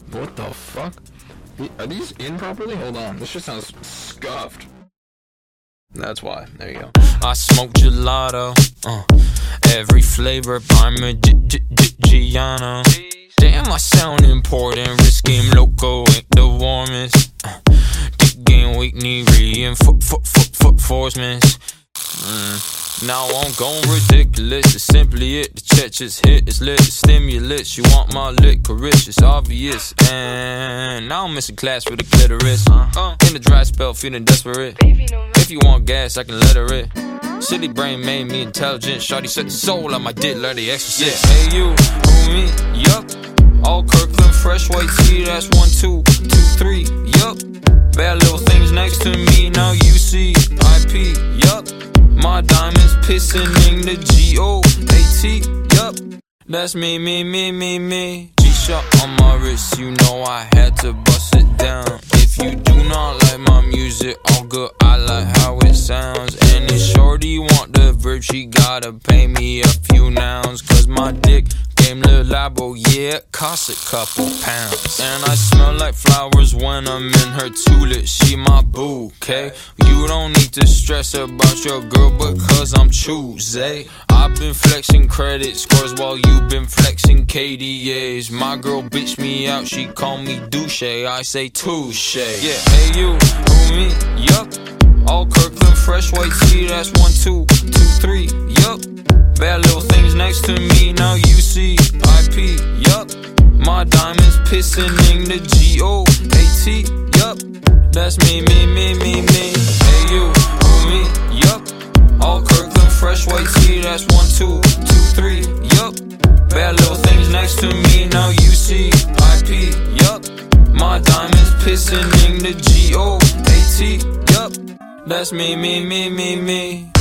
What the fuck? Are these in properly? Hold on, this shit sounds scuffed. That's why. There you go. I smoke gelato, every flavor Parmigiano. Damn, I sound important. Risky loco ain't the warmest. Dick game weak, need reinforcements. Now I'm going ridiculous. It's simply it. The check just hit. It's lit. It's stimulus. You want my licorice? It's obvious. And now I'm missing class for the clitoris. In the dry spell, feeling desperate. If you want gas, I can let her it. City brain made me intelligent. Shawty set the soul on my dick, let the exorcist. Yeah. Hey you, who me? Yup. All Kirkland fresh white tea. That's 1, 2, 2, 3. Yup. Bad little things next to me. Now you see IP. Yup. My diamonds pissing in the G-O-A-T, yup. That's me. G-Shock on my wrist, you know I had to bust it down. If you do not like my music, all good, I like how it sounds. And if shorty want the verb, she gotta pay me a few nouns. Cause my dick game Lil Labo, yeah, it costs a couple pounds. And I smell like flowers when I'm in her tulip. She my bouquet. You don't need to stress about your girl because I'm choosy. I've been flexing credit scores while you been flexing KDAs. My girl bitch me out, she call me douche. I say touche. Yeah, hey you, who me? Yup. All Kirkland fresh white tea. That's 1, 2, 2, 3. Yup. Bad little things next to me. Now you see IP. Yup. My diamonds pissing in the G-O-A-T. Yup. That's me. Hey you, who me? Yup. All Kirkland fresh white tea. That's 1, 2, 2, 3. Yup. Bad little things next to me. Now you see IP. Yup. My diamonds pissing in the G-O-A-T. Yup. That's me.